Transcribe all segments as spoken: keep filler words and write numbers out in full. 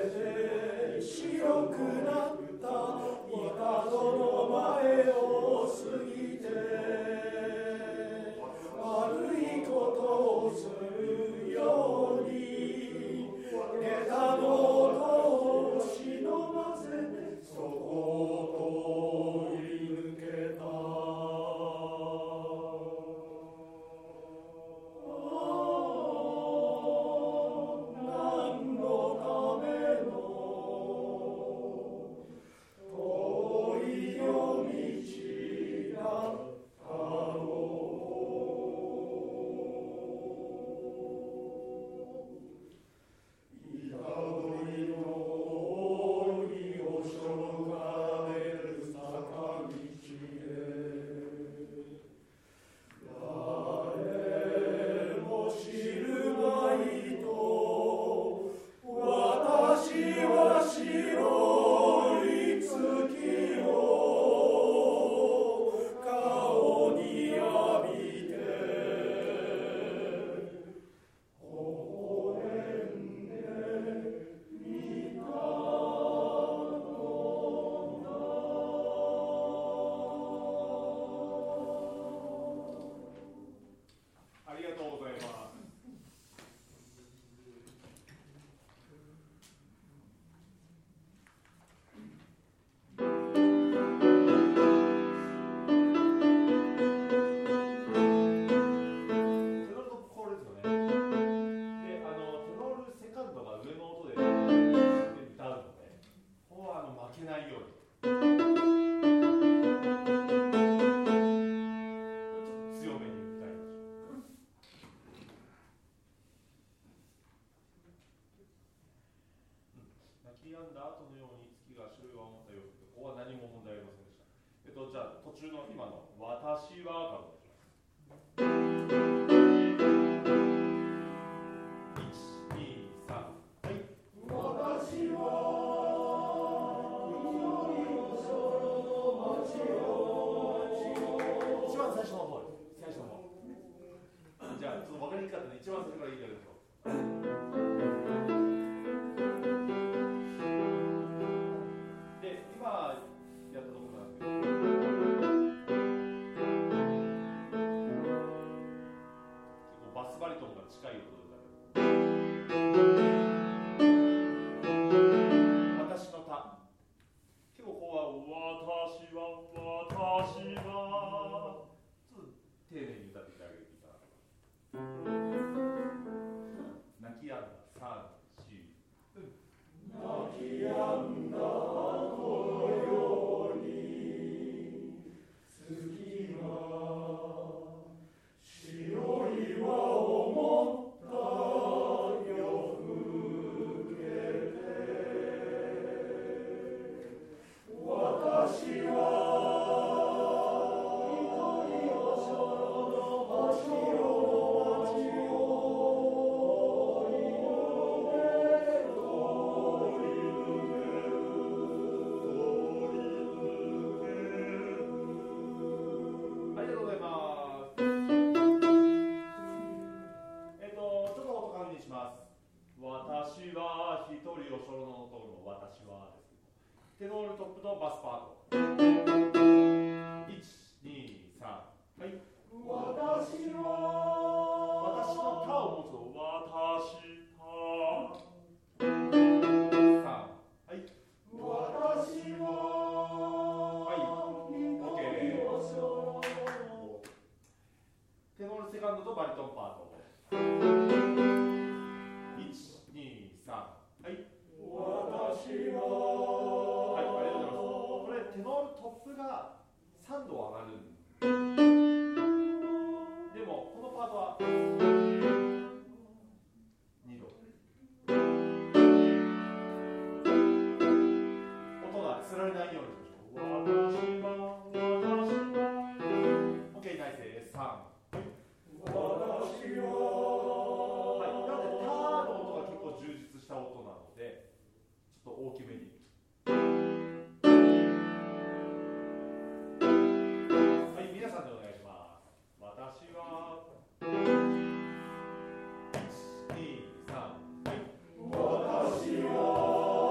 私は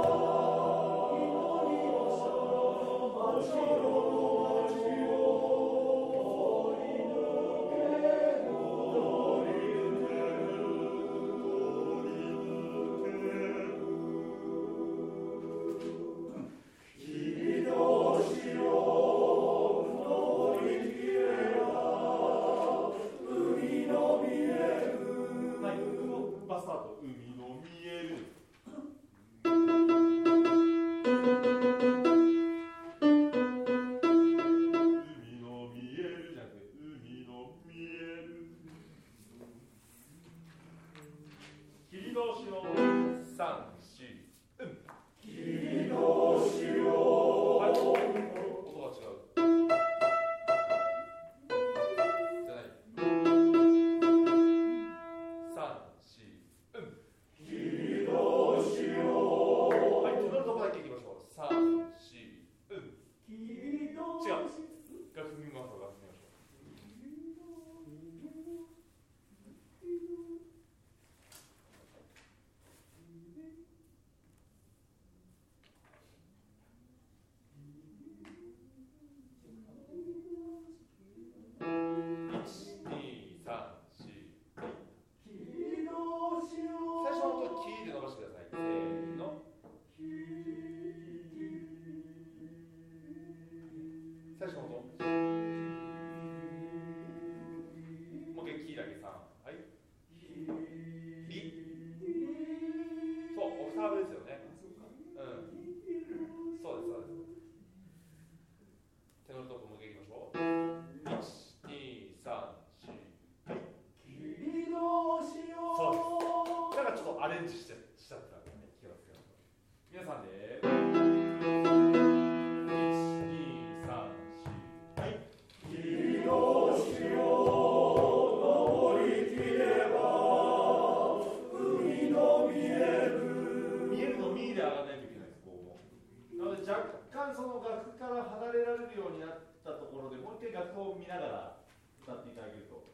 れるようになったところでもう一回楽譜を見ながら歌っていただけると。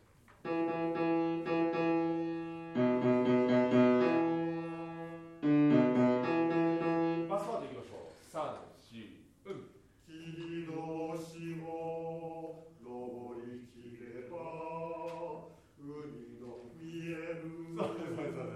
マスパートいきましょう。さん、よん、うん。 霧の星を登りきれば海の見える。 そうですそうですそうです。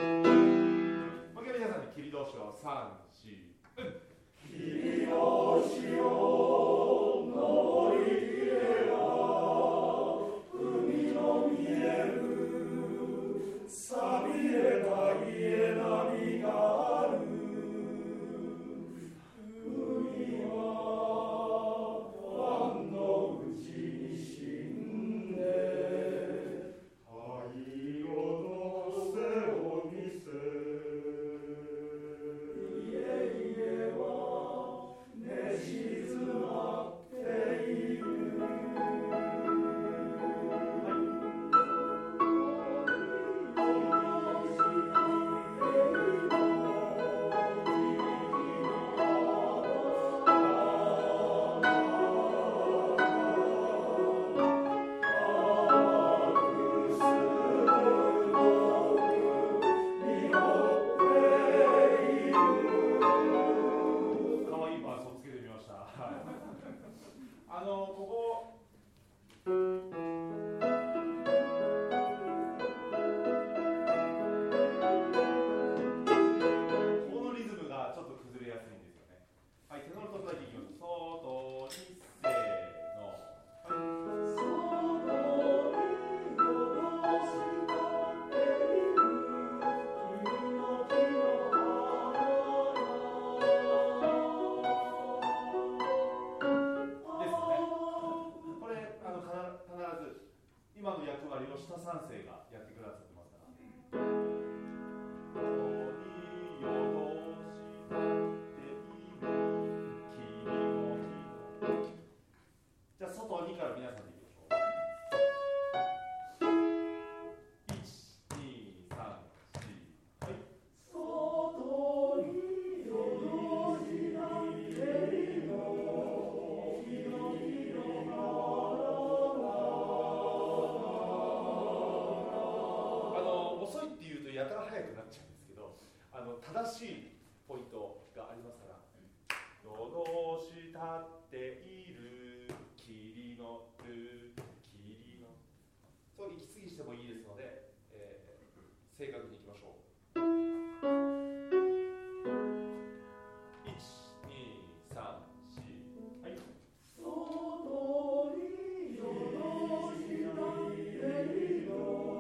もう一回皆さんに霧同士をさん、よん、うん。 霧の星を登りきれば海の見える。錆びれた家並みがある。海は湾の内に沈んで灰色の背を見せ。家々は寝静まっている。 あのここここのリズムがちょっと崩れやすいんですよね。はい、テノールとだけいきます。ソドにせーの。はい今の役割を下三世がやってくださってますから。じゃあ外にから皆さんでいきましょう。いち、に、さん、よん、はい。 外によろしなけりのひろひろが遅いっていうとやたら速くなっちゃうんですけど、あの正しいポイントがありますから。のどしたっている霧のる霧の、そう息継ぎしてもいいですので、えー、正確にいきましょう。いち、に、さん、よん、はい。 外によろしなけりの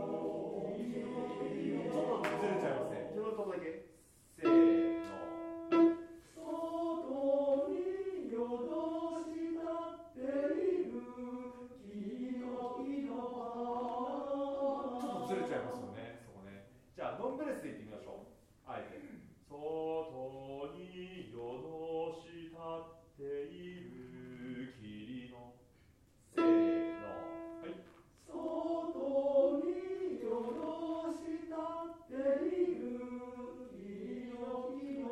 ちょっとずれちゃいますね。手のとこだけ。せーの。 外によろしなっている木の木のちょっとずれちゃいますよね、そこね。じゃあノンブレスでいってみましょう。あえて。外によろしたっている霧の。せーの。はい。 外によろしたっている木の木の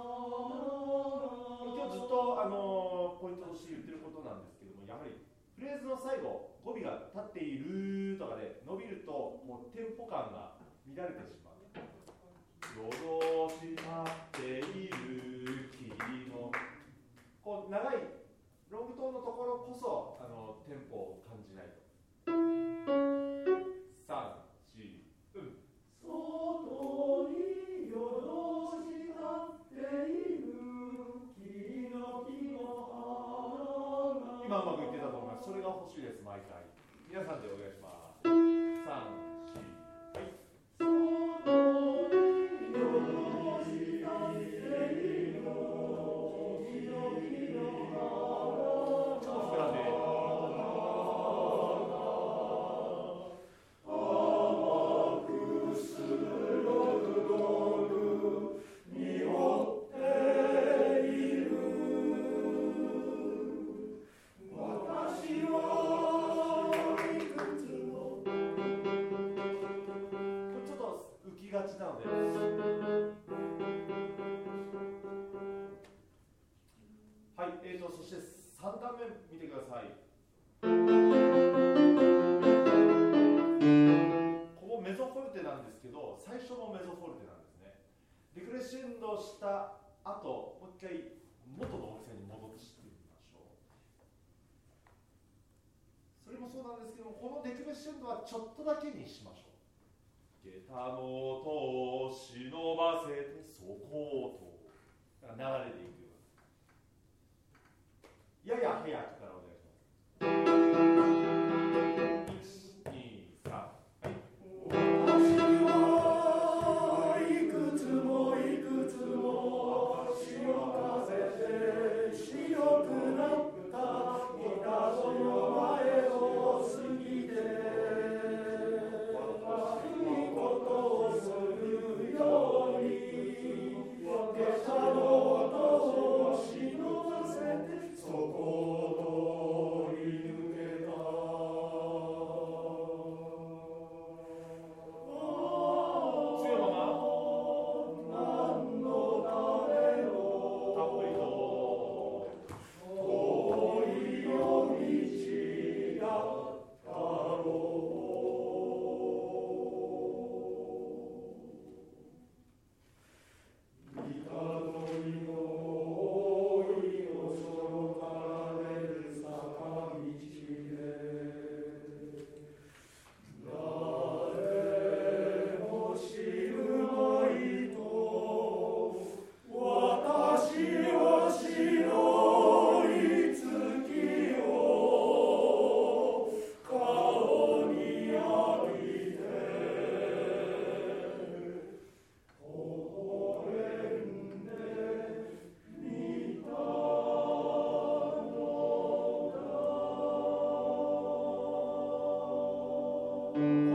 今日ずっとあのポイントとして言ってることなんですけども、やはりフレーズの最後語尾が立っているとかで伸びるともうテンポ感が乱れてしまう。よろしたっている霧の、こう長いロングトーンのところこそあのテンポを感じないと。さん、よん、うん。 外によろしたっている木の木の花が。 今うまくいってたと思います。それが欲しいです、毎回。皆さんでお願いします。さん、よん、はい。 外によろしたっている木の木の花が。 ちょっと膨らんで。 甘くする匂っている。私はいくつの。 ちょっと浮きがちなので。 さん段目見てください。ここメゾフォルテなんですけど、最初もメゾフォルテなんですね。デクレッシェンドした後、もう一回元の大きさに戻してみましょう。それもそうなんですけども、このデクレッシェンドはちょっとだけにしましょう。下駄の音を忍ばせてそこをと流れていくような、やや早くからお願いします。いち、に、さん、 私はいくつもいくつも潮風で白くなった板戸の前を過ぎて悪いことをするように下駄の音を忍ばせてそこを通り抜けた。 強いまま何のためのたっぷりと遠い夜道だったろう。板戸にの多いお城から出る坂道で誰も知るまいと私は白い月を顔に浴びて微笑んでみたのだ。